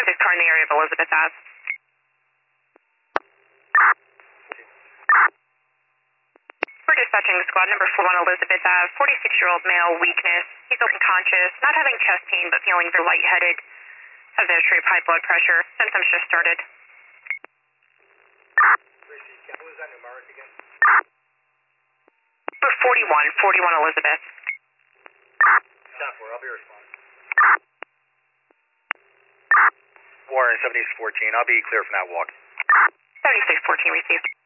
subject car in the area of Elizabeth Ave. We're dispatching squad number 41 Elizabeth Ave, 46-year-old male, weakness. He's unconscious, not having chest pain, but feeling very lightheaded. Has a history of high blood pressure. Symptoms just started. What was that numeric again? Number 41 Elizabeth. Stop for, I'll be responding. Warren, 7614, I'll be clear from that walk. 7614 received.